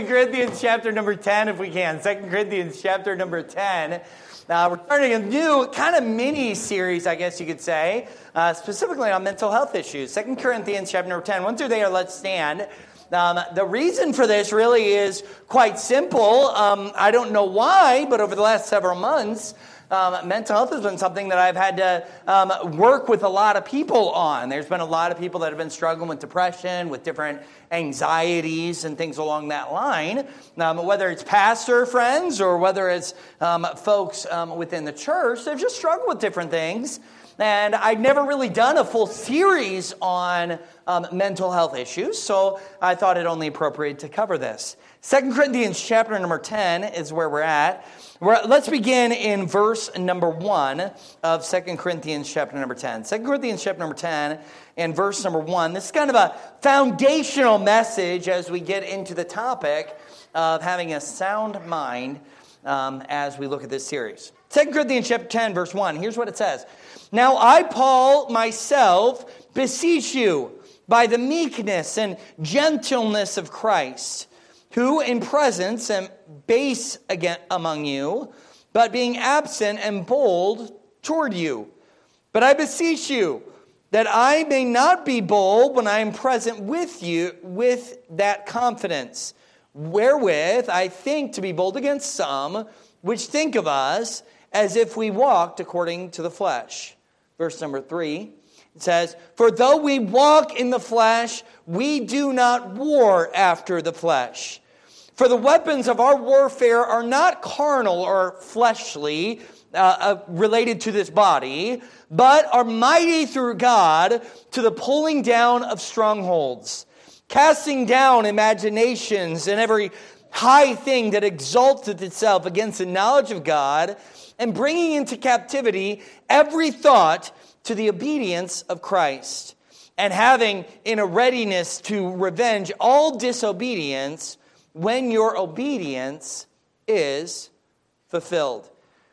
Corinthians chapter number 10, if we can. 2 Corinthians chapter number 10. We're starting a new kind of mini-series, I guess you could say, specifically on mental health issues. 2 Corinthians chapter number 10. Once you're there, let's stand. The reason for this really is quite simple. I don't know why, but over the last several months, mental health has been something that I've had to work with a lot of people on. There's been a lot of people that have been struggling with depression, with different anxieties and things along that line, whether it's pastor friends or whether it's folks within the church. They've just struggled with different things. And I've never really done a full series on mental health issues, so I thought it only appropriate to cover this. 2 Corinthians chapter number 10 is where we're at. Let's begin in verse number 1 of 2 Corinthians chapter number 10. 2 Corinthians chapter number 10 and verse number 1. This is kind of a foundational message as we get into the topic of having a sound mind as we look at this series. 2 Corinthians chapter 10 verse 1. Here's what it says. Now I, Paul, myself, beseech you by the meekness and gentleness of Christ, who in presence am base among you, but being absent am bold toward you. But I beseech you that I may not be bold when I am present with you with that confidence, wherewith I think to be bold against some, which think of us as if we walked according to the flesh. Verse number 3, it says, For though we walk in the flesh, we do not war after the flesh. For the weapons of our warfare are not carnal or fleshly, related to this body, but are mighty through God to the pulling down of strongholds, casting down imaginations and every high thing that exalteth itself against the knowledge of God, and bringing into captivity every thought to the obedience of Christ, and having in a readiness to revenge all disobedience when your obedience is fulfilled.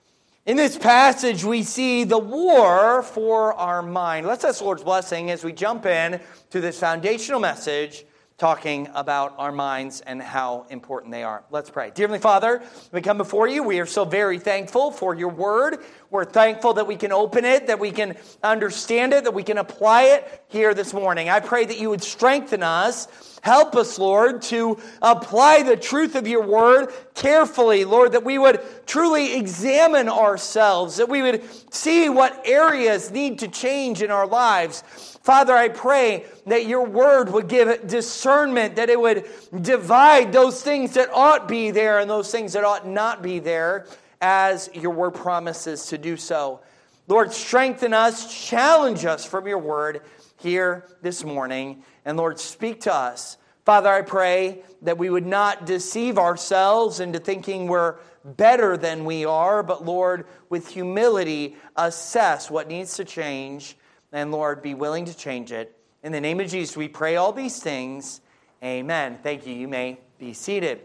In this passage, we see the war for our mind. Let's ask the Lord's blessing as we jump in to this foundational message talking about our minds and how important they are. Let's pray. Dear Heavenly Father, we come before you. We are so very thankful for your word. We're thankful that we can open it, that we can understand it, that we can apply it here this morning. I pray that you would strengthen us. Help us, Lord, to apply the truth of your word carefully, Lord, that we would truly examine ourselves, that we would see what areas need to change in our lives. Father, I pray that your word would give discernment, that it would divide those things that ought be there and those things that ought not be there, as your word promises to do so. Lord, strengthen us, challenge us from your word here this morning, and Lord, speak to us. Father, I pray that we would not deceive ourselves into thinking we're better than we are, but Lord, with humility, assess what needs to change, and Lord, be willing to change it. In the name of Jesus, we pray all these things. Amen. Thank you. You may be seated.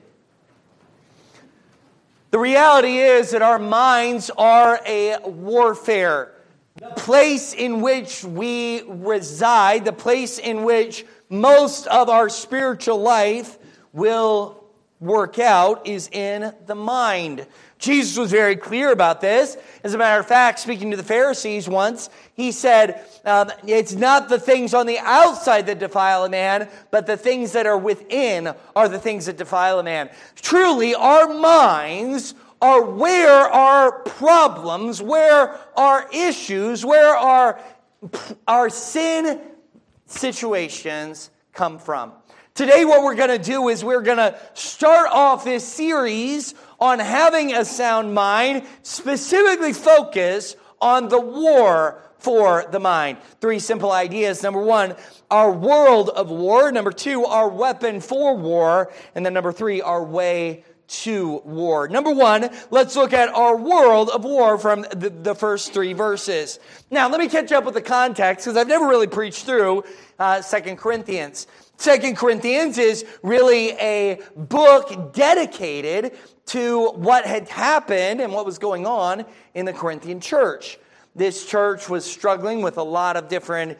The reality is that our minds are a warfare. The place in which we reside, the place in which most of our spiritual life will work out, is in the mind. Jesus was very clear about this. As a matter of fact, speaking to the Pharisees once, he said, it's not the things on the outside that defile a man, but the things that are within are the things that defile a man. Truly, our minds are where our problems, where our issues, where our sin situations come from. Today what we're going to do is we're going to start off this series on having a sound mind, specifically focus on the war for the mind. 3 simple ideas. Number 1, our world of war. Number 2, our weapon for war. And then number 3, our way to war. Number 1, let's look at our world of war from the first 3 verses. Now, let me catch up with the context because I've never really preached through 2 Corinthians. 2 Corinthians is really a book dedicated to what had happened and what was going on in the Corinthian church. this church was struggling with a lot of different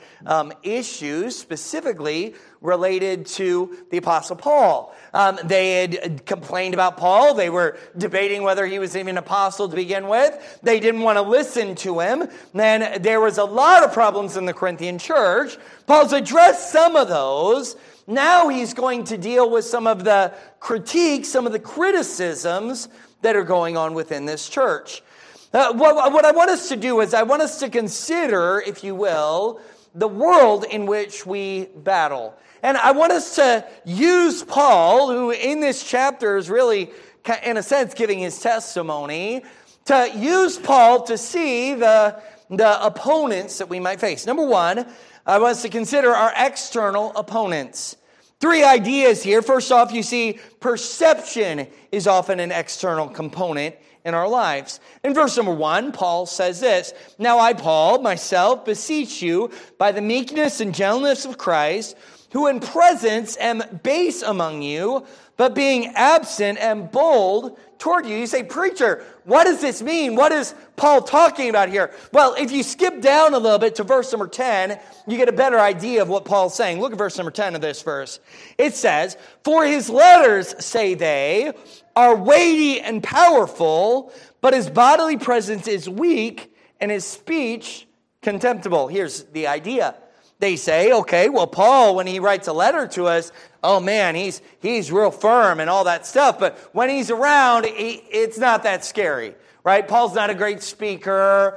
issues, specifically related to the Apostle Paul. They had complained about Paul. They were debating whether he was even an apostle to begin with. They didn't want to listen to him. And there was a lot of problems in the Corinthian church. Paul's addressed some of those. Now he's going to deal with some of the critiques, some of the criticisms that are going on within this church. What I want us to do is I want us to consider, if you will, the world in which we battle. And I want us to use Paul, who in this chapter is really, in a sense, giving his testimony, to use Paul to see the opponents that we might face. Number one, I want us to consider our external opponents. 3 ideas here. First off, you see perception is often an external component in our lives. In verse number 1, Paul says this, "Now I, Paul, myself, beseech you by the meekness and gentleness of Christ, who in presence am base among you, but being absent am bold toward you." You say, "Preacher, what does this mean? What is Paul talking about here?" Well, if you skip down a little bit to verse number 10, you get a better idea of what Paul's saying. Look at verse number 10 of this verse. It says, "For his letters, say they, are weighty and powerful, but his bodily presence is weak and his speech contemptible." Here's the idea. They say, okay, well, Paul, when he writes a letter to us, oh man, he's real firm and all that stuff. But when he's around, it's not that scary, right? Paul's not a great speaker.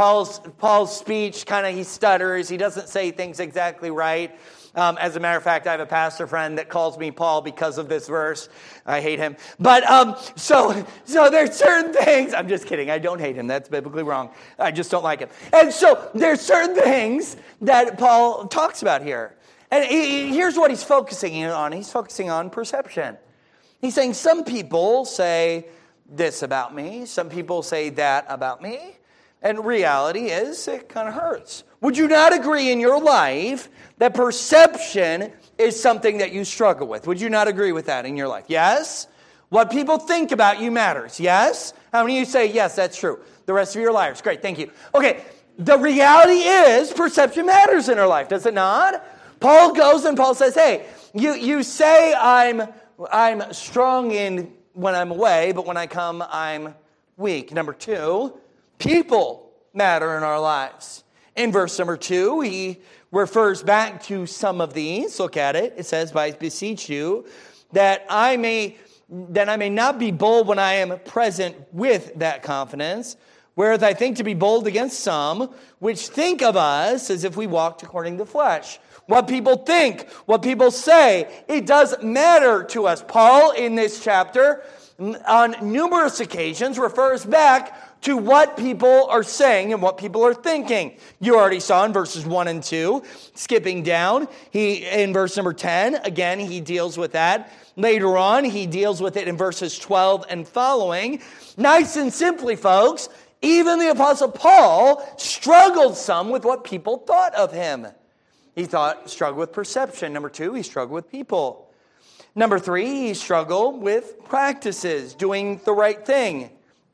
Paul's speech, he stutters. He doesn't say things exactly right. As a matter of fact, I have a pastor friend that calls me Paul because of this verse. I hate him. But so there's certain things. I'm just kidding. I don't hate him. That's biblically wrong. I just don't like him. And so there's certain things that Paul talks about here. And here's what he's focusing on. He's focusing on perception. He's saying some people say this about me. Some people say that about me. And reality is, it kind of hurts. Would you not agree in your life that perception is something that you struggle with? Would you not agree with that in your life? Yes? What people think about you matters. Yes? How many of you say, yes, that's true? The rest of you are liars. Great, thank you. Okay, the reality is perception matters in our life, does it not? Paul goes and Paul says, hey, you say I'm strong in when I'm away, but when I come, I'm weak. Number 2, people matter in our lives. In verse number 2, he refers back to some of these. Look at it. It says, "I beseech you that I may not be bold when I am present with that confidence, whereas I think to be bold against some, which think of us as if we walked according to the flesh." What people think, what people say, it does matter to us. Paul, in this chapter, on numerous occasions, refers back to what people are saying and what people are thinking. You already saw in verses 1 and 2. Skipping down, in verse number 10, again, he deals with that. Later on, he deals with it in verses 12 and following. Nice and simply, folks, even the Apostle Paul struggled some with what people thought of him. He struggled with perception. Number 2, he struggled with people. Number 3, he struggled with practices, doing the right thing.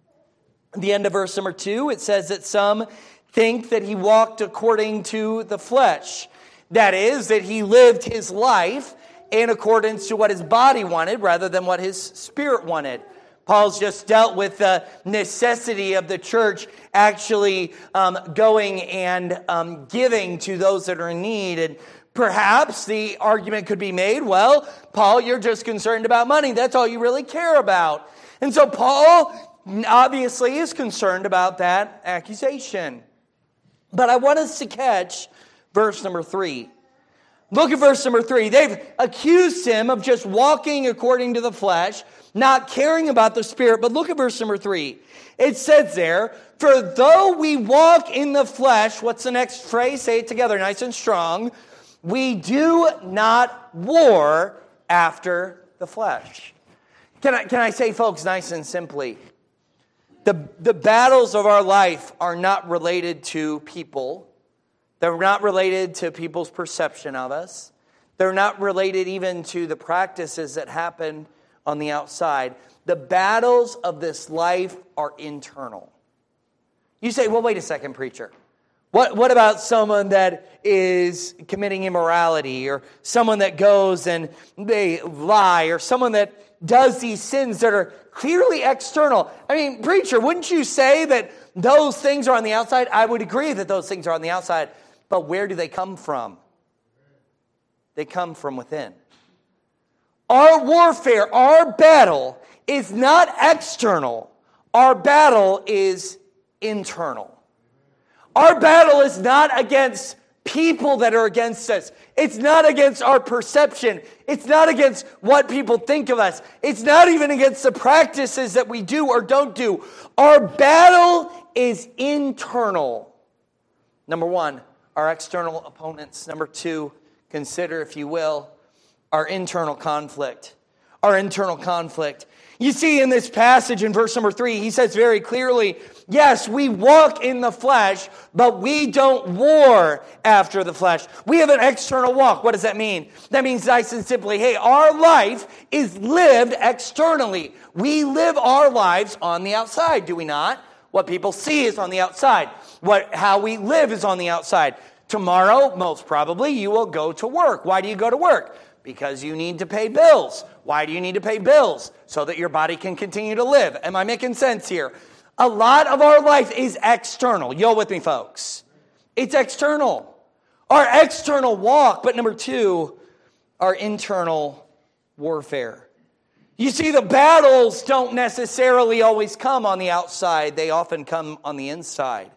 At the end of verse number 2, it says that some think that he walked according to the flesh. That is, that he lived his life in accordance to what his body wanted rather than what his spirit wanted. Paul's just dealt with the necessity of the church actually going and giving to those that are in need. And perhaps the argument could be made, well, Paul, you're just concerned about money. That's all you really care about. And so Paul obviously is concerned about that accusation. But I want us to catch verse number 3. Look at verse number 3. They've accused him of just walking according to the flesh, not caring about the spirit. But look at verse number 3. It says there, "For though we walk in the flesh," what's the next phrase? Say it together, nice and strong. "We do not war after the flesh." Can I say, folks, nice and simply, the battles of our life are not related to people. They're not related to people's perception of us. They're not related even to the practices that happen on the outside. The battles of this life are internal. You say, well, wait a second, preacher. What about someone that is committing immorality, or someone that goes and they lie, or someone that does these sins that are clearly external? I mean, preacher, wouldn't you say that those things are on the outside? I would agree that those things are on the outside, but where do they come from? They come from within. Our warfare, our battle is not external. Our battle is internal. Our battle is not against people that are against us. It's not against our perception. It's not against what people think of us. It's not even against the practices that we do or don't do. Our battle is internal. Number one, our external opponents. Number two, consider, if you will, our internal conflict. Our internal conflict. You see in this passage in verse number 3, he says very clearly, yes, we walk in the flesh, but we don't war after the flesh. We have an external walk. What does that mean? That means nice and simply, hey, our life is lived externally. We live our lives on the outside, do we not? What people see is on the outside. How we live is on the outside. Tomorrow, most probably, you will go to work. Why do you go to work? Because you need to pay bills. Why do you need to pay bills? So that your body can continue to live. Am I making sense here? A lot of our life is external. You with me, folks? It's external. Our external walk. But number two, our internal warfare. You see, the battles don't necessarily always come on the outside. They often come on the inside.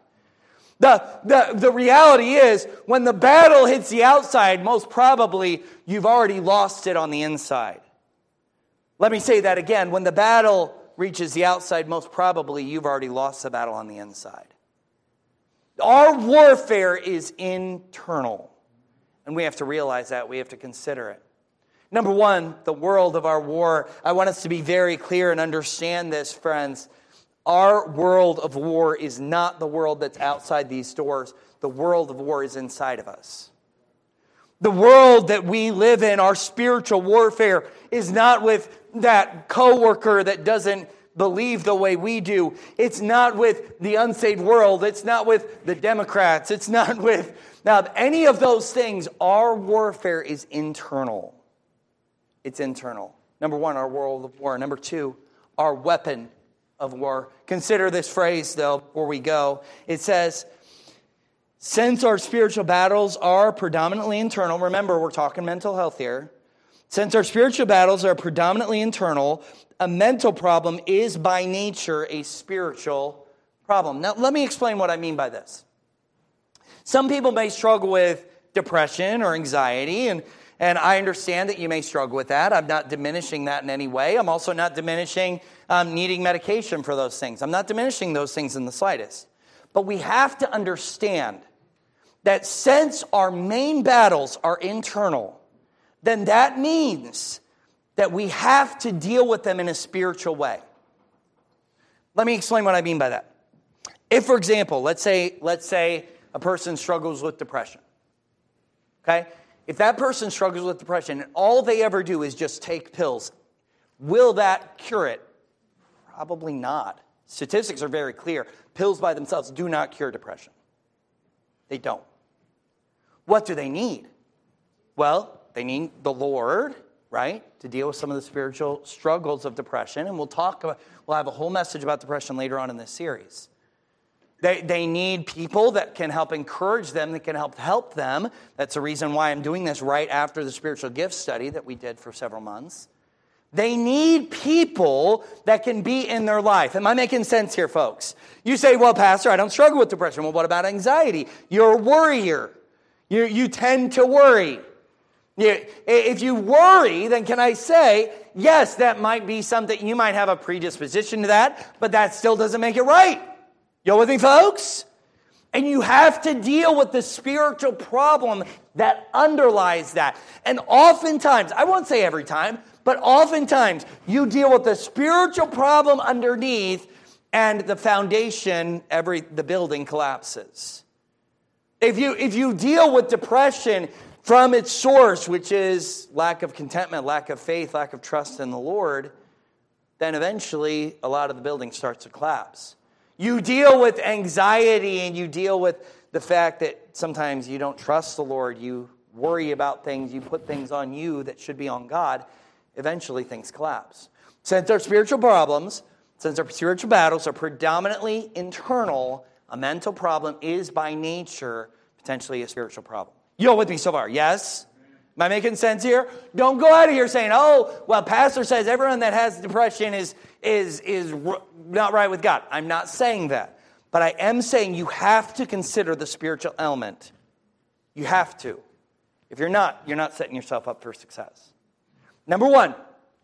The reality is, when the battle hits the outside, most probably you've already lost it on the inside. Let me say that again. When the battle reaches the outside, most probably you've already lost the battle on the inside. Our warfare is internal, and we have to realize that. We have to consider it. Number one, the world of our war. I want us to be very clear and understand this, friends. Our world of war is not the world that's outside these doors. The world of war is inside of us. The world that we live in, our spiritual warfare, is not with that coworker that doesn't believe the way we do. It's not with the unsaved world. It's not with the Democrats. It's not with any of those things. Our warfare is internal. It's internal. Number one, our world of war. Number two, our weapon of war. Consider this phrase, though, before we go. It says, since our spiritual battles are predominantly internal, remember, we're talking mental health here. Since our spiritual battles are predominantly internal, a mental problem is by nature a spiritual problem. Now, let me explain what I mean by this. Some people may struggle with depression or anxiety, and I understand that you may struggle with that. I'm not diminishing that in any way. I'm also not diminishing needing medication for those things. I'm not diminishing those things in the slightest. But we have to understand that since our main battles are internal, then that means that we have to deal with them in a spiritual way. Let me explain what I mean by that. If, for example, let's say a person struggles with depression. Okay? If that person struggles with depression and all they ever do is just take pills, will that cure it? Probably not. Statistics are very clear. Pills by themselves do not cure depression. They don't. What do they need? Well, they need the Lord, right, to deal with some of the spiritual struggles of depression. And we'll have a whole message about depression later on in this series. They need people that can help encourage them, that can help them. That's the reason why I'm doing this right after the spiritual gifts study that we did for several months. They need people that can be in their life. Am I making sense here, folks? You say, well, Pastor, I don't struggle with depression. Well, what about anxiety? You're a worrier. You tend to worry. If you worry, then can I say, yes, that might be something, you might have a predisposition to that, but that still doesn't make it right. You with me, folks? And you have to deal with the spiritual problem that underlies that. And oftentimes, I won't say every time, but oftentimes you deal with the spiritual problem underneath and the foundation, the building collapses. If you deal with depression from its source, which is lack of contentment, lack of faith, lack of trust in the Lord, then eventually a lot of the building starts to collapse. You deal with anxiety and you deal with the fact that sometimes you don't trust the Lord. You worry about things. You put things on you that should be on God. Eventually things collapse. Since our spiritual problems, since our spiritual battles are predominantly internal, a mental problem is by nature potentially a spiritual problem. You all with me so far? Yes? Am I making sense here? Don't go out of here saying, oh, well, pastor says everyone that has depression is not right with God. I'm not saying that. But I am saying you have to consider the spiritual element. You have to. If you're not setting yourself up for success. Number one,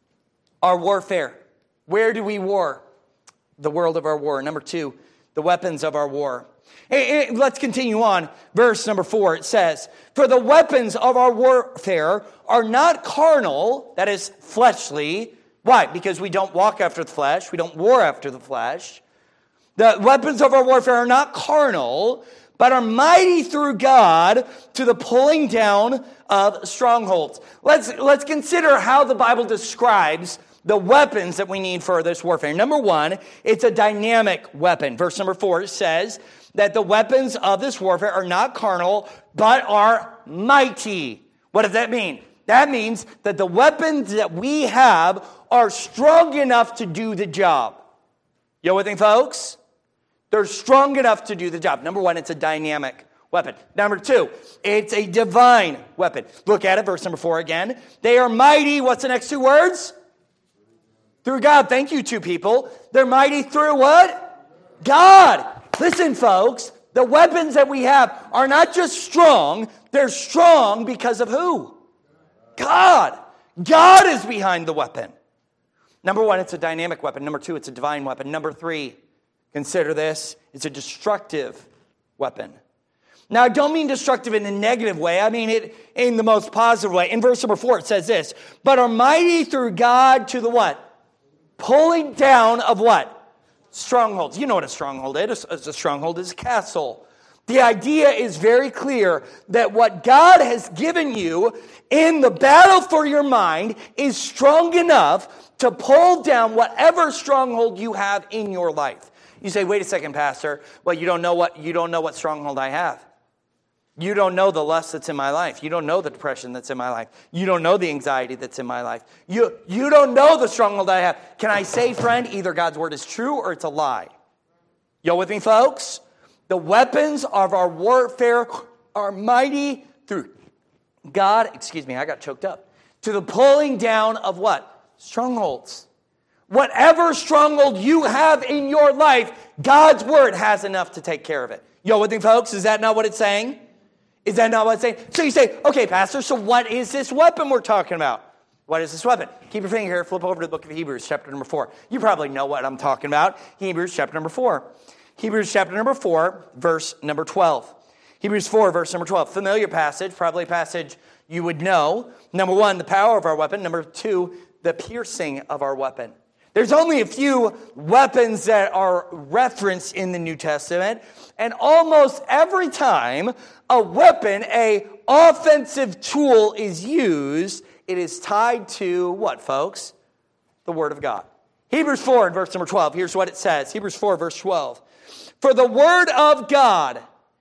our warfare. Where do we war? The world of our war. Number two, the weapons of our war. Hey, let's continue on. Verse number 4, it says, for the weapons of our warfare are not carnal, that is fleshly. Why? Because we don't walk after the flesh. We don't war after the flesh. The weapons of our warfare are not carnal, but are mighty through God to the pulling down of strongholds. Let's consider how the Bible describes the weapons that we need for this warfare. Number one, it's a dynamic weapon. Verse number 4 says that the weapons of this warfare are not carnal, but are mighty. What does that mean? That means that the weapons that we have are strong enough to do the job. You with me, folks? They're strong enough to do the job. Number one, it's a dynamic weapon. Number two, it's a divine weapon. Look at it, verse number 4 again. They are mighty. What's the next two words? Through God. Thank you, two people. They're mighty through what? God. Listen, folks, the weapons that we have are not just strong. They're strong because of who? God. God is behind the weapon. Number one, it's a dynamic weapon. Number two, it's a divine weapon. Number three, consider this, it's a destructive weapon. Now, I don't mean destructive in a negative way. I mean it in the most positive way. In verse number 4, it says this, but are mighty through God to the what? Pulling down of what? Strongholds. You know what a stronghold is. A stronghold is a castle. The idea is very clear that what God has given you in the battle for your mind is strong enough to pull down whatever stronghold you have in your life. You say, wait a second, Pastor. Well, you don't know what stronghold I have. You don't know the lust that's in my life. You don't know the depression that's in my life. You don't know the anxiety that's in my life. You don't know the stronghold I have. Can I say, friend, either God's word is true or it's a lie? You with me, folks? The weapons of our warfare are mighty through God, I got choked up, to the pulling down of what? Strongholds. Whatever stronghold you have in your life, God's word has enough to take care of it. You with me, folks? Is that not what it's saying? Is that not what it's saying? So you say, okay, Pastor, so what is this weapon we're talking about? What is this weapon? Keep your finger here, flip over to the book of Hebrews, chapter number 4. You probably know what I'm talking about. Hebrews, chapter number 4. Hebrews, chapter number 4, verse number 12. Hebrews 4, verse number 12. Familiar passage, probably a passage you would know. Number one, the power of our weapon. Number two, the piercing of our weapon. There's only a few weapons that are referenced in the New Testament, and almost every time a weapon, an offensive tool is used, it is tied to what, folks? The Word of God. Hebrews 4, verse number 12. Here's what it says. Hebrews 4, verse 12. For the Word of God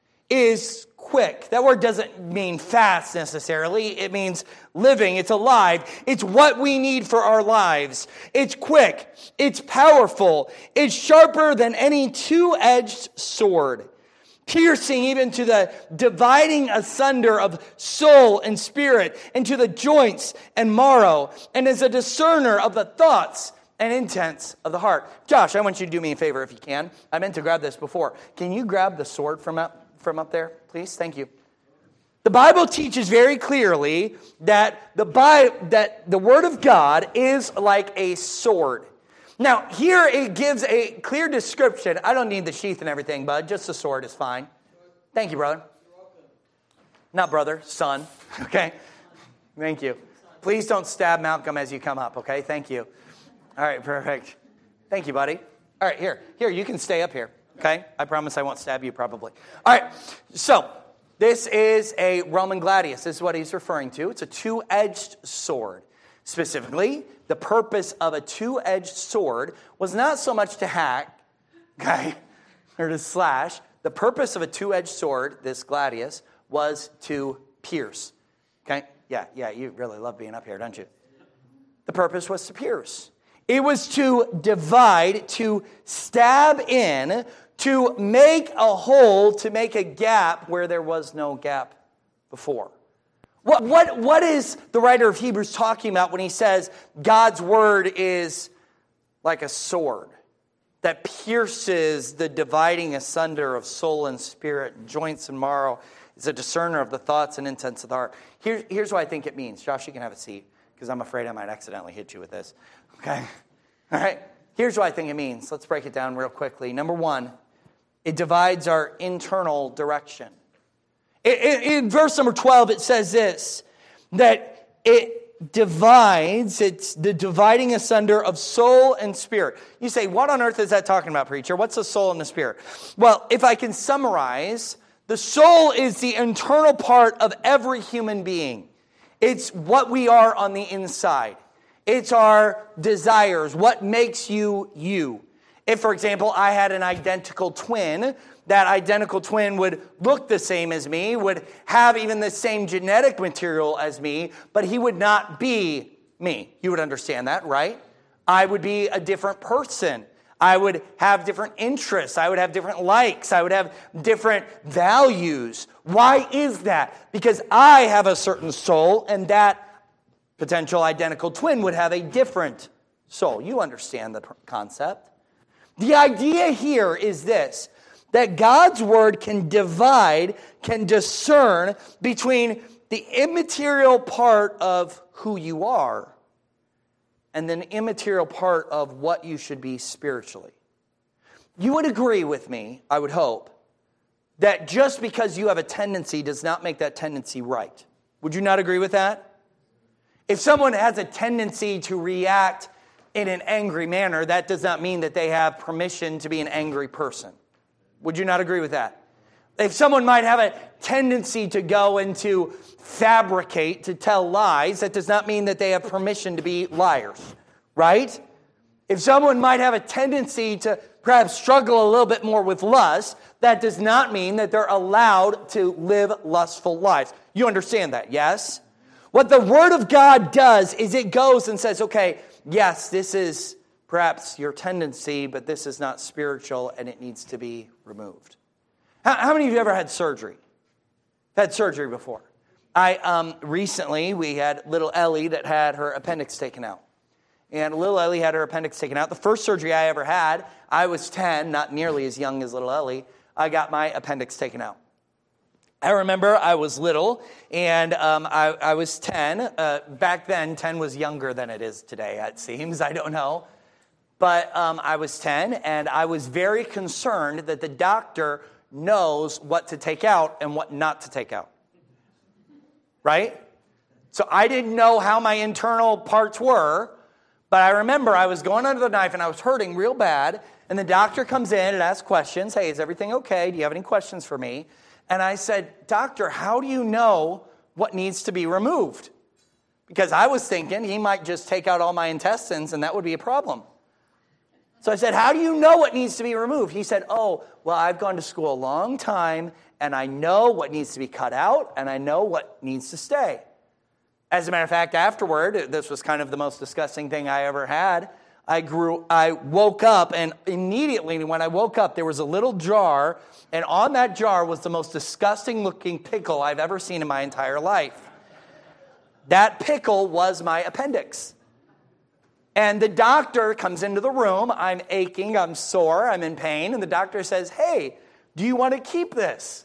is quick. That word doesn't mean fast necessarily. It means living. It's alive. It's what we need for our lives. It's quick. It's powerful. It's sharper than any two-edged sword, piercing even to the dividing asunder of soul and spirit, and to the joints and marrow, and is a discerner of the thoughts and intents of the heart. Josh, I want you to do me a favor if you can. I meant to grab this before. Can you grab the sword from up there, please? Thank you. The Bible teaches very clearly that the Word of God is like a sword. Now, here it gives a clear description. I don't need the sheath and everything, bud. Just the sword is fine. Thank you, brother. Not brother, son. Okay? Thank you. Please don't stab Malcolm as you come up, okay? Thank you. All right, perfect. Thank you, buddy. All right, here, you can stay up here, okay? I promise I won't stab you probably. All right, so this is a Roman gladius. This is what he's referring to. It's a two-edged sword. Specifically, the purpose of a two-edged sword was not so much to hack, okay? or to slash. The purpose of a two-edged sword, this gladius, was to pierce. Okay? Yeah, you really love being up here, don't you? The purpose was to pierce. It was to divide, to stab in, to make a hole, to make a gap where there was no gap before. What is the writer of Hebrews talking about when he says God's word is like a sword that pierces the dividing asunder of soul and spirit, joints and marrow, is a discerner of the thoughts and intents of the heart? Here's what I think it means. Josh, you can have a seat, because I'm afraid I might accidentally hit you with this. Okay? All right? Here's what I think it means. Let's break it down real quickly. Number one, it divides our internal direction. In verse number 12, it says this, that it divides, it's the dividing asunder of soul and spirit. You say, what on earth is that talking about, preacher? What's the soul and the spirit? Well, if I can summarize, the soul is the internal part of every human being. It's what we are on the inside. It's our desires, what makes you you. If, for example, I had an identical twin, that identical twin would look the same as me, would have even the same genetic material as me, but he would not be me. You would understand that, right? I would be a different person. I would have different interests. I would have different likes. I would have different values. Why is that? Because I have a certain soul, and that potential identical twin would have a different soul. You understand the concept. The idea here is this, that God's word can divide, can discern between the immaterial part of who you are and the immaterial part of what you should be spiritually. You would agree with me, I would hope, that just because you have a tendency does not make that tendency right. Would you not agree with that? If someone has a tendency to react in an angry manner, that does not mean that they have permission to be an angry person. Would you not agree with that? If someone might have a tendency to go and to fabricate, to tell lies, that does not mean that they have permission to be liars, right? If someone might have a tendency to perhaps struggle a little bit more with lust, that does not mean that they're allowed to live lustful lives. You understand that, yes? What the Word of God does is it goes and says, okay, yes, this is perhaps your tendency, but this is not spiritual and it needs to be removed. How many of you ever had surgery? Had surgery before? Recently, we had little Ellie that had her appendix taken out. And little Ellie had her appendix taken out. The first surgery I ever had, I was 10, not nearly as young as little Ellie. I got my appendix taken out. I remember I was little, and I was 10. Back then, 10 was younger than it is today, it seems. I don't know. But I was 10, and I was very concerned that the doctor knows what to take out and what not to take out. Right? So I didn't know how my internal parts were, but I remember I was going under the knife, and I was hurting real bad, and the doctor comes in and asks questions. Hey, is everything okay? Do you have any questions for me? And I said, Doctor, how do you know what needs to be removed? Because I was thinking he might just take out all my intestines and that would be a problem. So I said, how do you know what needs to be removed? He said, oh, well, I've gone to school a long time and I know what needs to be cut out and I know what needs to stay. As a matter of fact, afterward, this was kind of the most disgusting thing I ever had. I woke up, and immediately when I woke up, there was a little jar, and on that jar was the most disgusting-looking pickle I've ever seen in my entire life. That pickle was my appendix. And the doctor comes into the room. I'm aching, I'm sore, I'm in pain, and the doctor says, hey, do you want to keep this?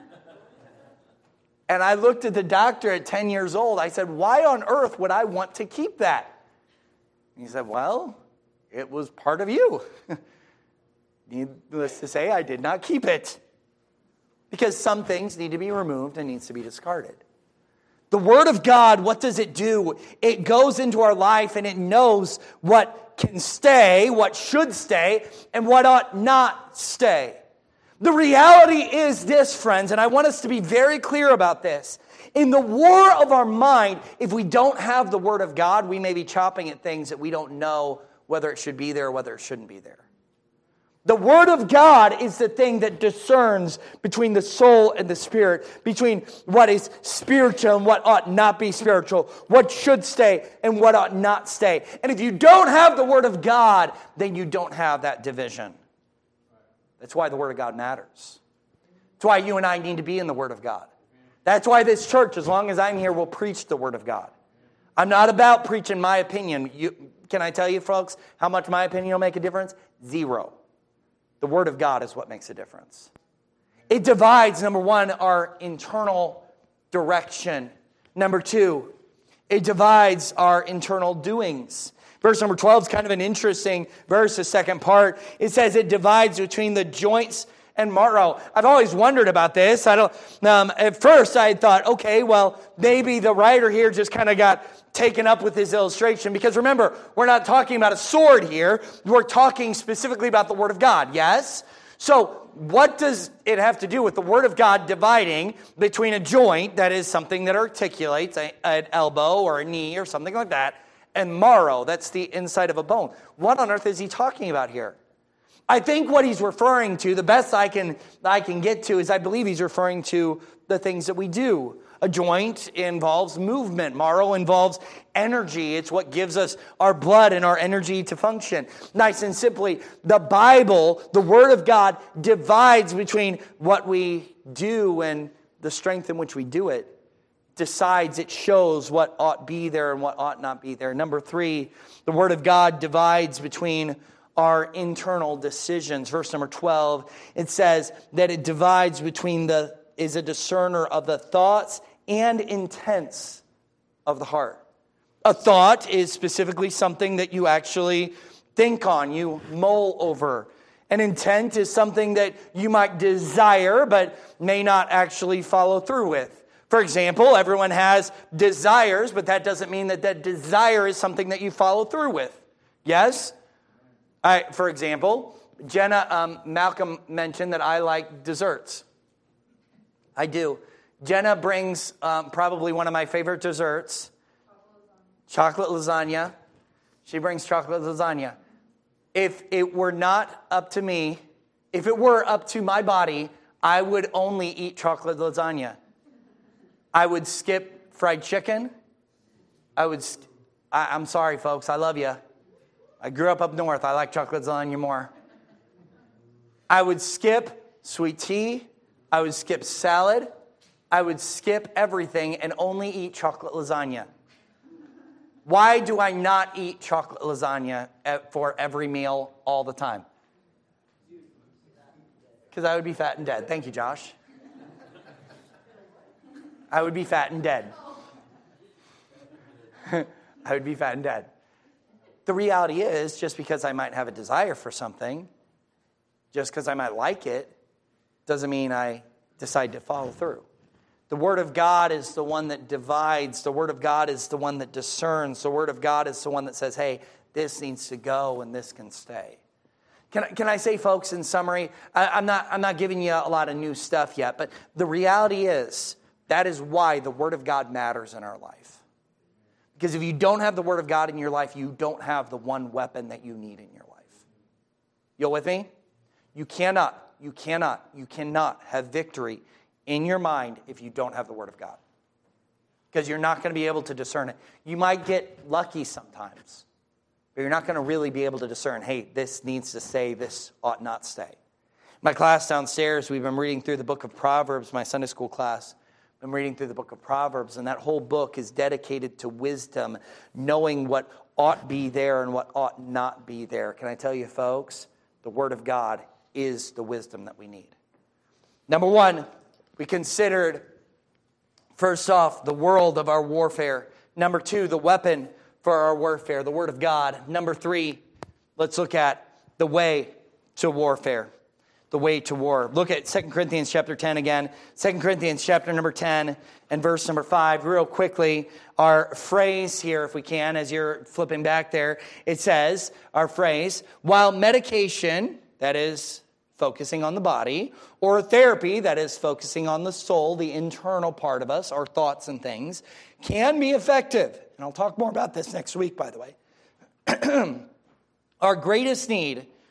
And I looked at the doctor at 10 years old. I said, why on earth would I want to keep that? He said, well, it was part of you. Needless to say, I did not keep it. Because some things need to be removed and needs to be discarded. The Word of God, what does it do? It goes into our life and it knows what can stay, what should stay, and what ought not stay. The reality is this, friends, and I want us to be very clear about this. In the war of our mind, if we don't have the Word of God, we may be chopping at things that we don't know whether it should be there or whether it shouldn't be there. The Word of God is the thing that discerns between the soul and the spirit, between what is spiritual and what ought not be spiritual, what should stay and what ought not stay. And if you don't have the Word of God, then you don't have that division. That's why the Word of God matters. That's why you and I need to be in the Word of God. That's why this church, as long as I'm here, will preach the Word of God. I'm not about preaching my opinion. Can I tell you, folks, how much my opinion will make a difference? 0. The Word of God is what makes a difference. It divides, number 1, our internal direction. Number 2, it divides our internal doings. Verse number 12 is kind of an interesting verse, the second part. It says it divides between the joints and marrow. I've always wondered about this. At first I thought, okay, well, maybe the writer here just kind of got taken up with his illustration. Because remember, we're not talking about a sword here. We're talking specifically about the Word of God, yes? So what does it have to do with the Word of God dividing between a joint, that is something that articulates, an elbow or a knee or something like that, and marrow, that's the inside of a bone? What on earth is he talking about here? I think what he's referring to, the best I can get to, is I believe he's referring to the things that we do. A joint involves movement. Marrow involves energy. It's what gives us our blood and our energy to function. Nice and simply, the Bible, the Word of God, divides between what we do and the strength in which we do it. Decides, it shows what ought be there and what ought not be there. Number 3, the Word of God divides between our internal decisions. Verse number 12, it says that it divides between is a discerner of the thoughts and intents of the heart. A thought is specifically something that you actually think on, you mull over. An intent is something that you might desire but may not actually follow through with. For example, everyone has desires, but that doesn't mean that desire is something that you follow through with. Yes? For example, Malcolm mentioned that I like desserts. I do. Jenna brings probably one of my favorite desserts, chocolate lasagna. She brings chocolate lasagna. If it were not up to me, if it were up to my body, I would only eat chocolate lasagna. I would skip fried chicken. I'm sorry, folks. I love you. I grew up north. I like chocolate lasagna more. I would skip sweet tea. I would skip salad. I would skip everything and only eat chocolate lasagna. Why do I not eat chocolate lasagna for every meal all the time? Because I would be fat and dead. Thank you, Josh. I would be fat and dead. I would be fat and dead. The reality is, just because I might have a desire for something, just because I might like it, doesn't mean I decide to follow through. The Word of God is the one that divides. The Word of God is the one that discerns. The Word of God is the one that says, hey, this needs to go and this can stay. Can I say, folks, in summary, I'm not giving you a lot of new stuff yet, but the reality is, that is why the Word of God matters in our life. Because if you don't have the Word of God in your life, you don't have the one weapon that you need in your life. You with me? You cannot have victory in your mind if you don't have the Word of God. Because you're not going to be able to discern it. You might get lucky sometimes, but you're not going to really be able to discern, hey, this needs to stay, this ought not stay. My class downstairs, we've been reading through the book of Proverbs, my Sunday school class. I'm reading through the book of Proverbs, and that whole book is dedicated to wisdom, knowing what ought be there and what ought not be there. Can I tell you, folks, the Word of God is the wisdom that we need. Number 1, we considered, first off, the world of our warfare. Number 2, the weapon for our warfare, the Word of God. Number 3, let's look at the way to warfare. The way to war. Look at 2 Corinthians chapter 10 again. 2 Corinthians chapter number 10 and verse number 5. Real quickly, our phrase here, if we can, as you're flipping back there, it says, our phrase, while medication, that is focusing on the body, or therapy, that is focusing on the soul, the internal part of us, our thoughts and things, can be effective. And I'll talk more about this next week, by the way. Our greatest need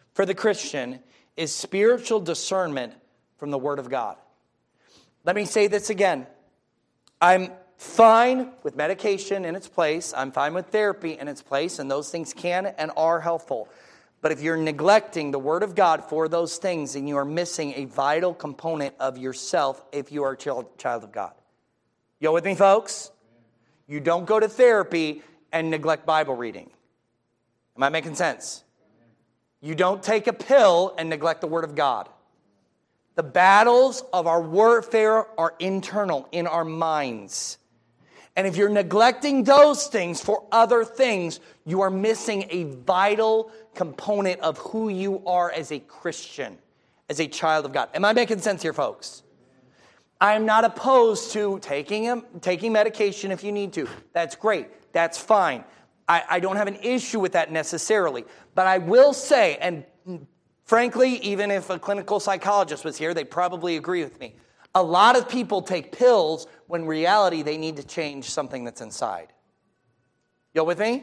for the Christian is spiritual discernment from the Word of God. Let me say this again. I'm fine with medication in its place. I'm fine with therapy in its place, and those things can and are helpful. But if you're neglecting the Word of God for those things, then you are missing a vital component of yourself if you are a child of God. You with me, folks? You don't go to therapy and neglect Bible reading. Am I making sense? You don't take a pill and neglect the Word of God. The battles of our warfare are internal, in our minds. And if you're neglecting those things for other things, you are missing a vital component of who you are as a Christian, as a child of God. Am I making sense here, folks? I am not opposed to taking medication if you need to. That's great. That's fine. I don't have an issue with that necessarily. But I will say, and frankly, even if a clinical psychologist was here, they'd probably agree with me. A lot of people take pills when in reality they need to change something that's inside. You with me?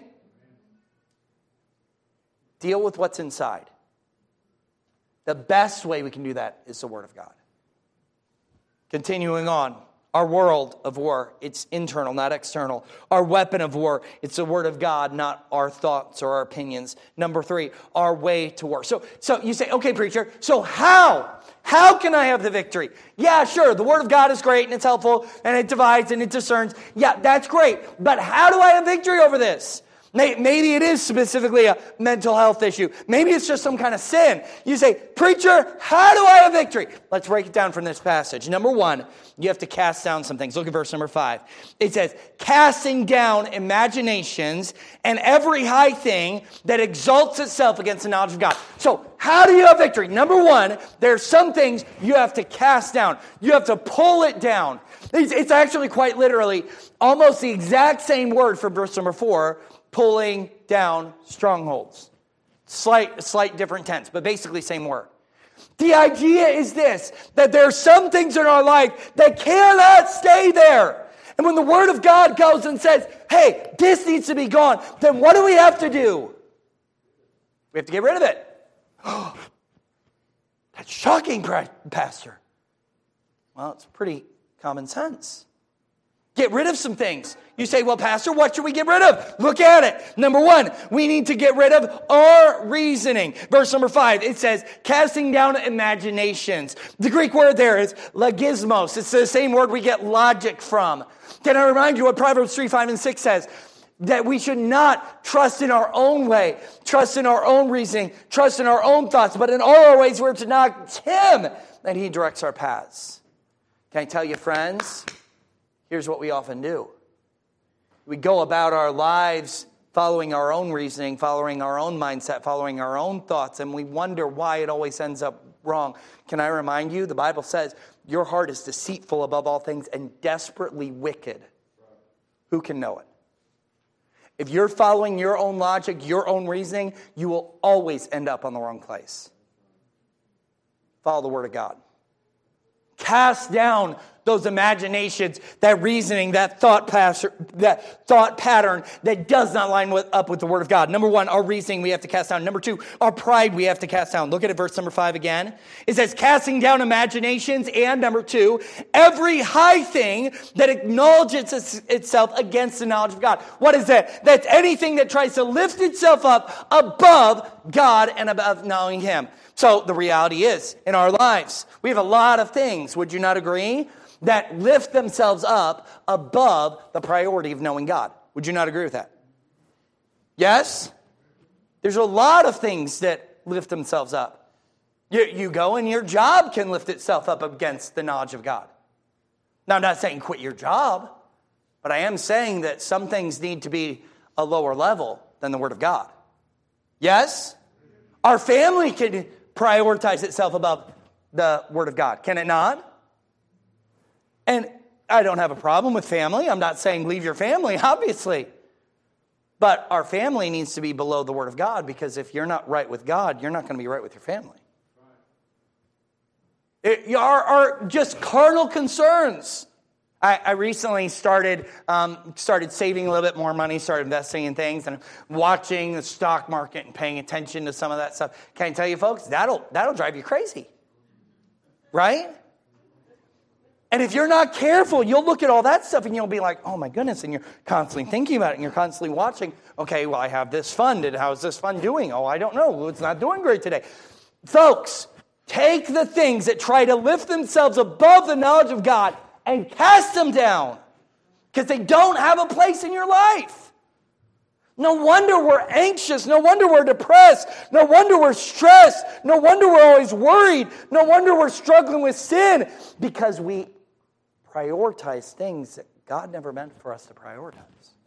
Deal with what's inside. The best way we can do that is the Word of God. Continuing on. Our world of war, it's internal, not external. Our weapon of war, it's the Word of God, not our thoughts or our opinions. Number 3, our way to war. So you say, okay, preacher, so how? How can I have the victory? Yeah, sure, the Word of God is great and it's helpful and it divides and it discerns. Yeah, that's great. But how do I have victory over this? Maybe it is specifically a mental health issue. Maybe it's just some kind of sin. You say, preacher, how do I have victory? Let's break it down from this passage. Number 1, you have to cast down some things. Look at verse number 5. It says, casting down imaginations and every high thing that exalts itself against the knowledge of God. So how do you have victory? Number 1, there's some things you have to cast down. You have to pull it down. It's actually quite literally almost the exact same word for verse number 4, pulling down strongholds. Slight different tense, but basically same word. The idea is this, that there are some things in our life that cannot stay there. And when the Word of God goes and says, hey, this needs to be gone, then what do we have to do? We have to get rid of it. That's shocking, Pastor. Well, it's pretty common sense. Get rid of some things. You say, well, Pastor, what should we get rid of? Look at it. Number 1, we need to get rid of our reasoning. Verse number 5, it says, casting down imaginations. The Greek word there is logismos. It's the same word we get logic from. Can I remind you what Proverbs 3, 5, and 6 says? That we should not trust in our own way, trust in our own reasoning, trust in our own thoughts, but in all our ways we're to acknowledge Him, that He directs our paths. Can I tell you, friends? Here's what we often do. We go about our lives following our own reasoning, following our own mindset, following our own thoughts, and we wonder why it always ends up wrong. Can I remind you, the Bible says, your heart is deceitful above all things and desperately wicked. Who can know it? If you're following your own logic, your own reasoning, you will always end up on the wrong place. Follow the Word of God. Cast down those imaginations, that reasoning, that thought pattern that does not line up with the Word of God. Number 1, our reasoning we have to cast down. Number 2, our pride we have to cast down. Look at it, verse number 5 again. It says, casting down imaginations, and number 2, every high thing that acknowledges itself against the knowledge of God. What is that? That's anything that tries to lift itself up above God and above knowing Him. So the reality is, in our lives, we have a lot of things, would you not agree, that lift themselves up above the priority of knowing God. Would you not agree with that? Yes? There's a lot of things that lift themselves up. You go and your job can lift itself up against the knowledge of God. Now, I'm not saying quit your job, but I am saying that some things need to be a lower level than the Word of God. Yes? Our family can prioritize itself above the Word of God. Can it not? And I don't have a problem with family. I'm not saying leave your family, obviously. But our family needs to be below the Word of God, because if you're not right with God, you're not going to be right with your family. Our just carnal concerns I recently started saving a little bit more money, started investing in things, and watching the stock market and paying attention to some of that stuff. Can I tell you, folks, that'll drive you crazy, right? And if you're not careful, you'll look at all that stuff and you'll be like, oh my goodness, and you're constantly thinking about it and you're constantly watching. Okay, well, I have this fund, and how's this fund doing? Oh, I don't know. Well, it's not doing great today. Folks, take the things that try to lift themselves above the knowledge of God and cast them down, because they don't have a place in your life. No wonder we're anxious. No wonder we're depressed. No wonder we're stressed. No wonder we're always worried. No wonder we're struggling with sin, because we prioritize things that God never meant for us to prioritize.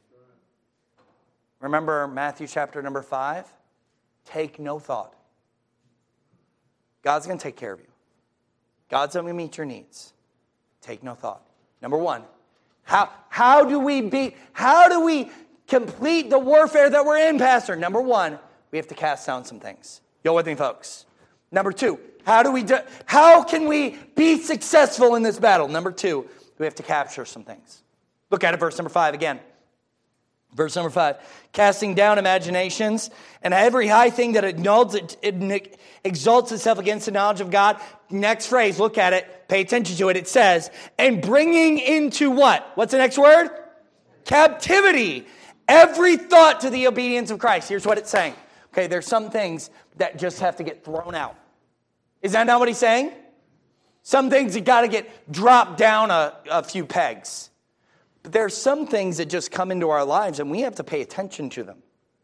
Remember Matthew chapter number 5? Take no thought. God's going to take care of you. God's going to meet your needs. Take no thought. Number one, how do we complete the warfare that we're in, Pastor? Number one, we have to cast down some things. You with me, folks? Number two, how can we be successful in this battle? Number two, we have to capture some things. Look at it, verse number 5 again. Verse number 5, casting down imaginations and every high thing that exalts itself against the knowledge of God. Next phrase, look at it, pay attention to it. It says, and bringing into what? What's the next word? Captivity. Every thought to the obedience of Christ. Here's what it's saying. Okay, there's some things that just have to get thrown out. Is that not what he's saying? Some things you got to get dropped down a few pegs. But there are some things that just come into our lives, and we have to pay attention to them.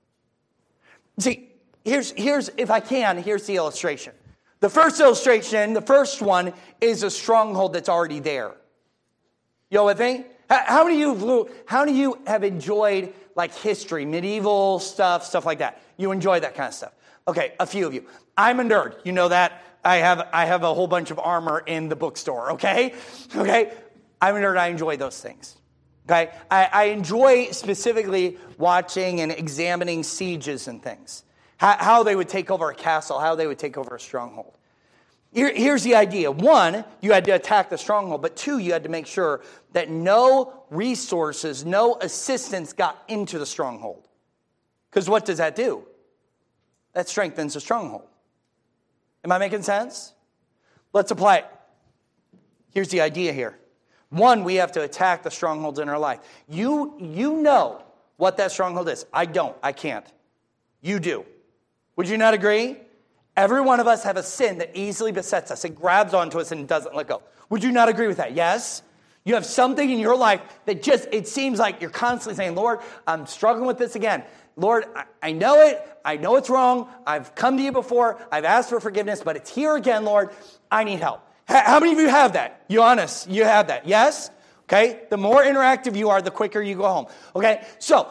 See, here's if I can, here's the illustration. The first illustration, the first one, is a stronghold that's already there. You know with me? How many of you have enjoyed like history, medieval stuff like that? You enjoy that kind of stuff. Okay, a few of you. I'm a nerd. You know that. I have a whole bunch of armor in the bookstore, okay? Okay? I'm a nerd. I enjoy those things. Okay, I enjoy specifically watching and examining sieges and things. How they would take over a castle, how they would take over a stronghold. Here's the idea. One, you had to attack the stronghold. But two, you had to make sure that no resources, no assistance got into the stronghold. Because what does that do? That strengthens the stronghold. Am I making sense? Let's apply it. Here's the idea here. One, we have to attack the strongholds in our life. You know what that stronghold is. I don't. I can't. You do. Would you not agree? Every one of us have a sin that easily besets us. It grabs onto us and it doesn't let go. Would you not agree with that? Yes? You have something in your life that it seems like you're constantly saying, Lord, I'm struggling with this again. Lord, I know it. I know it's wrong. I've come to you before. I've asked for forgiveness, but it's here again, Lord. I need help. How many of you have that? You honest? You have that? Yes? Okay? The more interactive you are, the quicker you go home. Okay? So,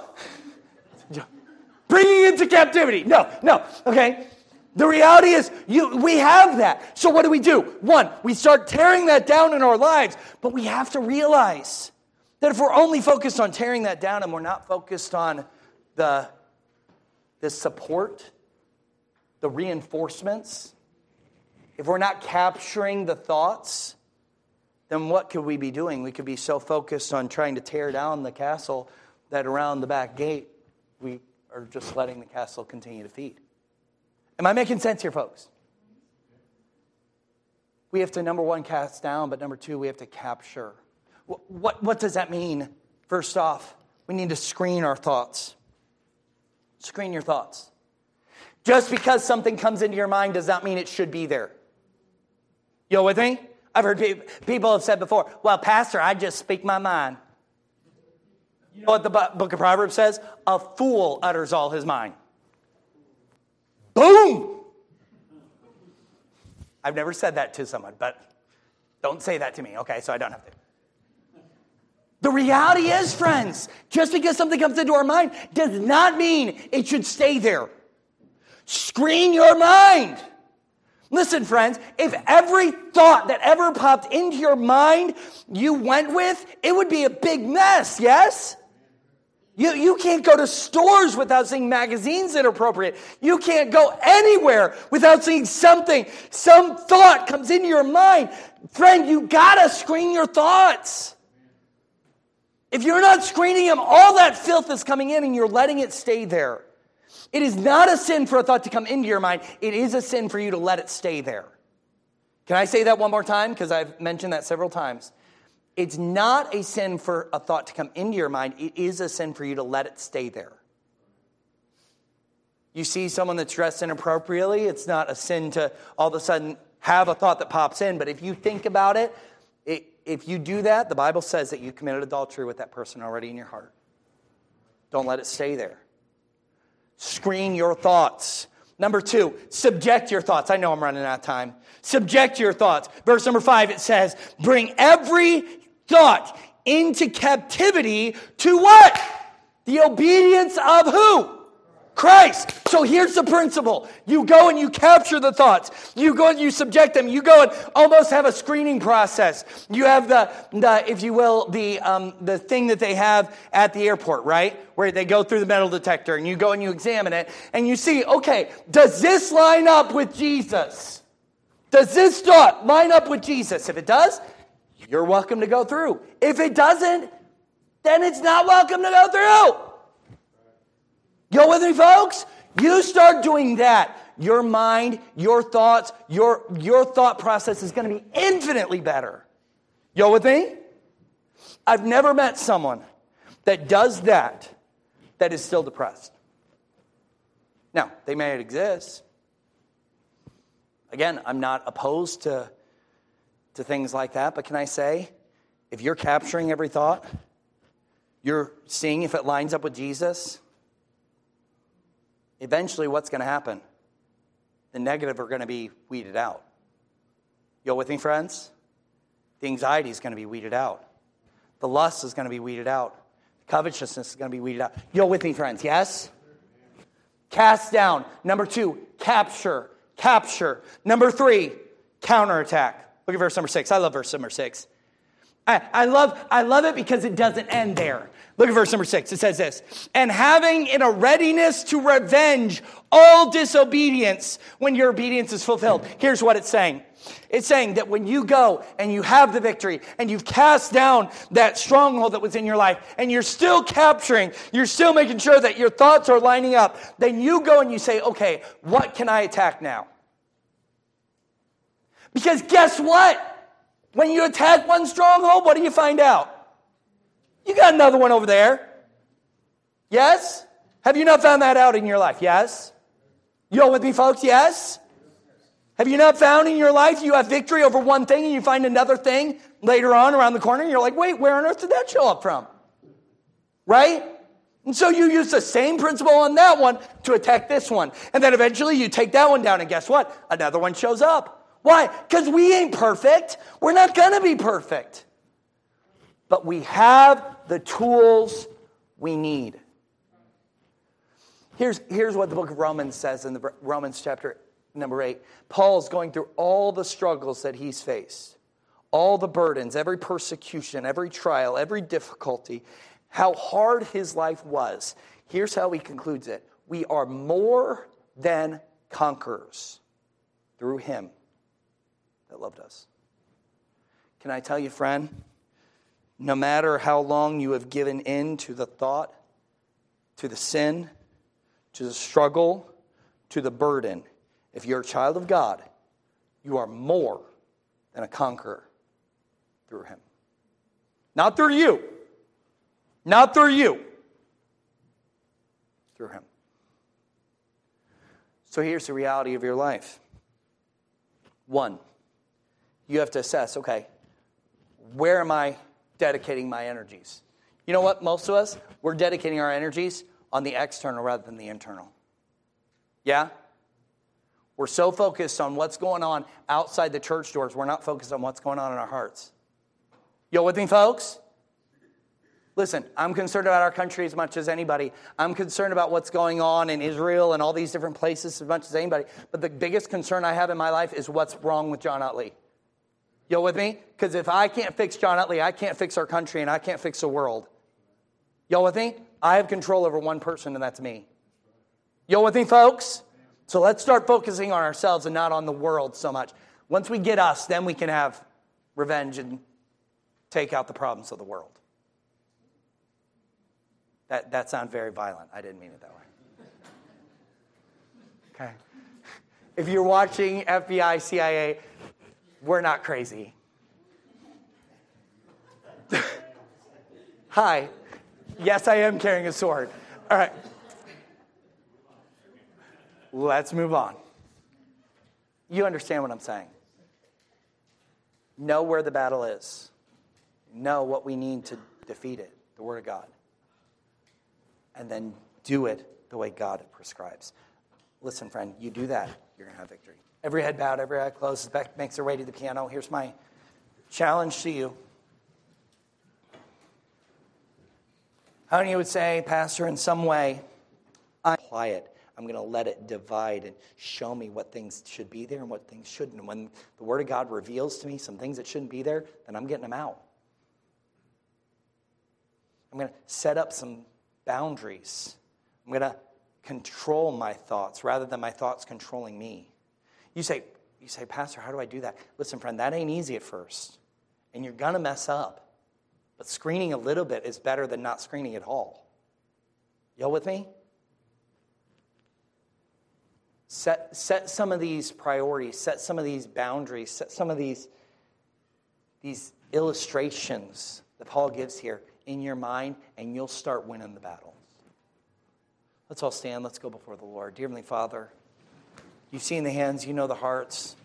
bringing into captivity. No. Okay? The reality is, we have that. So what do? One, we start tearing that down in our lives, but we have to realize that if we're only focused on tearing that down and we're not focused on the support, the reinforcements, if we're not capturing the thoughts, then what could we be doing? We could be so focused on trying to tear down the castle that around the back gate, we are just letting the castle continue to feed. Am I making sense here, folks? We have to, number one, cast down, but number two, we have to capture. What does that mean? First off, we need to screen our thoughts. Screen your thoughts. Just because something comes into your mind does not mean it should be there. You with me? I've heard people have said before, well, Pastor, I just speak my mind. You know what the book of Proverbs says? A fool utters all his mind. Boom! I've never said that to someone, but don't say that to me, okay, so I don't have to. The reality is, friends, just because something comes into our mind does not mean it should stay there. Screen your mind. Listen, friends, if every thought that ever popped into your mind you went with, it would be a big mess, yes? You can't go to stores without seeing magazines that are appropriate. You can't go anywhere without seeing something. Some thought comes into your mind. Friend, you got to screen your thoughts. If you're not screening them, all that filth is coming in and you're letting it stay there. It is not a sin for a thought to come into your mind. It is a sin for you to let it stay there. Can I say that one more time? Because I've mentioned that several times. It's not a sin for a thought to come into your mind. It is a sin for you to let it stay there. You see someone that's dressed inappropriately, it's not a sin to all of a sudden have a thought that pops in. But if you think about it, if you do that, the Bible says that you committed adultery with that person already in your heart. Don't let it stay there. Screen your thoughts. Number 2, subject your thoughts. I know I'm running out of time. Subject your thoughts. Verse number 5, it says, bring every thought into captivity to what? The obedience of who? Christ. So here's the principle. You go and you capture the thoughts. You go and you subject them. You go and almost have a screening process. You have the if you will, the thing that they have at the airport, right? Where they go through the metal detector and you go and you examine it and you see, okay, does this line up with Jesus? Does this thought line up with Jesus? If it does, you're welcome to go through. If it doesn't, then it's not welcome to go through. You with me, folks? You start doing that. Your mind, your thoughts, your thought process is going to be infinitely better. You with me? I've never met someone that does that is still depressed. Now, they may exist. Again, I'm not opposed to things like that, but can I say, if you're capturing every thought, you're seeing if it lines up with Jesus, eventually what's going to happen? The negative are going to be weeded out. You with me, friends? The anxiety is going to be weeded out. The lust is going to be weeded out. Covetousness is going to be weeded out. You with me, friends? Yes? Cast down. Number 2, capture. Capture. Number 3, counterattack. Look at verse number 6. I love verse number 6. I love it because it doesn't end there. Look at verse number 6. It says this. And having in a readiness to revenge all disobedience when your obedience is fulfilled. Here's what it's saying. It's saying that when you go and you have the victory and you've cast down that stronghold that was in your life and you're still capturing, you're still making sure that your thoughts are lining up, then you go and you say, okay, what can I attack now? Because guess what? When you attack one stronghold, what do you find out? You got another one over there. Yes? Have you not found that out in your life? Yes? You all with me, folks? Yes? Have you not found in your life you have victory over one thing and you find another thing later on around the corner and you're like, wait, where on earth did that show up from? Right? And so you use the same principle on that one to attack this one. And then eventually you take that one down and guess what? Another one shows up. Why? Because we ain't perfect. We're not going to be perfect. But we have the tools we need. Here's what the book of Romans says in the Romans chapter number 8. Paul's going through all the struggles that he's faced. All the burdens, every persecution, every trial, every difficulty. How hard his life was. Here's how he concludes it. We are more than conquerors through him that loved us. Can I tell you, friend, no matter how long you have given in to the thought, to the sin, to the struggle, to the burden, if you're a child of God, you are more than a conqueror through him. Not through you. Not through you. Through him. So here's the reality of your life. 1, you have to assess, okay, where am I dedicating my energies? You know what? Most of us, we're dedicating our energies on the external rather than the internal. Yeah? We're so focused on what's going on outside the church doors, we're not focused on what's going on in our hearts. You with me, folks? Listen, I'm concerned about our country as much as anybody. I'm concerned about what's going on in Israel and all these different places as much as anybody. But the biggest concern I have in my life is what's wrong with John Utley. You with me? Because if I can't fix John Utley, I can't fix our country and I can't fix the world. You with me? I have control over one person and that's me. You with me, folks? So let's start focusing on ourselves and not on the world so much. Once we get us, then we can have revenge and take out the problems of the world. That sounded very violent. I didn't mean it that way. Okay. If you're watching FBI, CIA, we're not crazy. Hi. Yes, I am carrying a sword. All right. Let's move on. You understand what I'm saying. Know where the battle is. Know what we need to defeat it, the Word of God. And then do it the way God prescribes. Listen, friend, you do that, you're going to have victory. Every head bowed, every eye closed. Beck makes her way to the piano. Here's my challenge to you. How many of you would say, Pastor, in some way, I'm quiet. I'm going to let it divide and show me what things should be there and what things shouldn't. And when the Word of God reveals to me some things that shouldn't be there, then I'm getting them out. I'm going to set up some boundaries. I'm going to control my thoughts rather than my thoughts controlling me. You say, Pastor, how do I do that? Listen, friend, that ain't easy at first. And you're going to mess up. But screening a little bit is better than not screening at all. Y'all with me? Set some of these priorities, set some of these boundaries, set some of these illustrations that Paul gives here in your mind, and you'll start winning the battles. Let's all stand. Let's go before the Lord. Dear Heavenly Father, you've seen the hands, you know the hearts.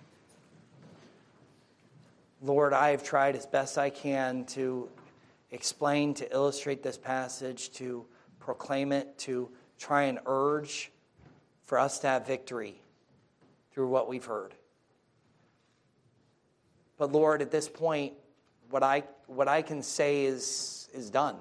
Lord, I have tried as best I can to explain, to illustrate this passage, to proclaim it, to try and urge for us to have victory through what we've heard. But Lord, at this point, what I can say is done.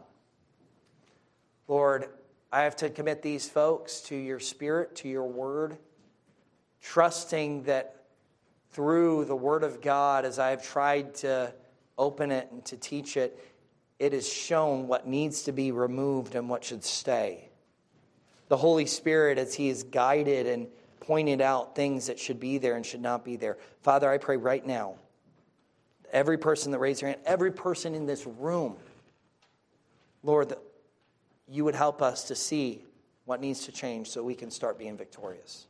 Lord, I have to commit these folks to your Spirit, to your word, trusting that through the Word of God, as I have tried to open it and to teach it, it has shown what needs to be removed and what should stay. The Holy Spirit, as He has guided and pointed out things that should be there and should not be there. Father, I pray right now, every person that raised their hand, every person in this room, Lord, that you would help us to see what needs to change so we can start being victorious.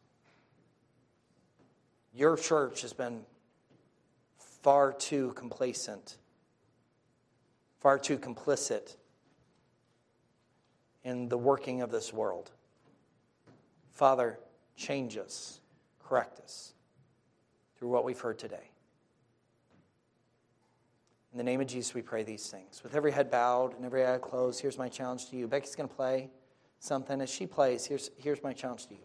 Your church has been far too complacent, far too complicit in the working of this world. Father, change us, correct us through what we've heard today. In the name of Jesus, we pray these things. With every head bowed and every eye closed, here's my challenge to you. Becky's going to play something. As she plays, here's my challenge to you.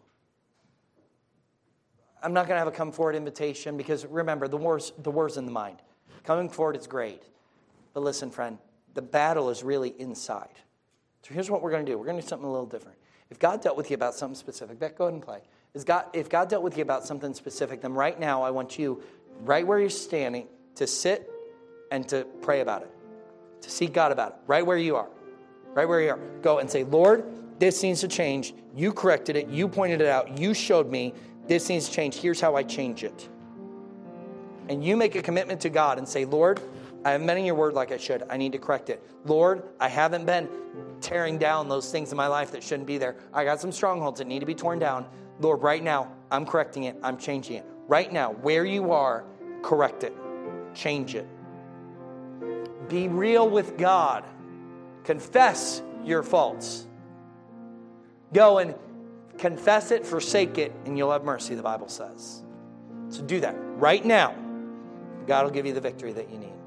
I'm not going to have a come forward invitation because, remember, the war's in the mind. Coming forward is great. But listen, friend, the battle is really inside. So here's what we're going to do. We're going to do something a little different. If God dealt with you about something specific, Beck, go ahead and play. If God dealt with you about something specific, then right now I want you, right where you're standing, to sit and to pray about it, to seek God about it, right where you are. Right where you are. Go and say, Lord, this needs to change. You corrected it. You pointed it out. You showed me. This needs to change. Here's how I change it. And you make a commitment to God and say, Lord, I haven't been in your word like I should. I need to correct it. Lord, I haven't been tearing down those things in my life that shouldn't be there. I got some strongholds that need to be torn down. Lord, right now, I'm correcting it. I'm changing it. Right now, where you are, correct it. Change it. Be real with God. Confess your faults. Go and confess it, forsake it, and you'll have mercy, the Bible says. So do that right now. God will give you the victory that you need.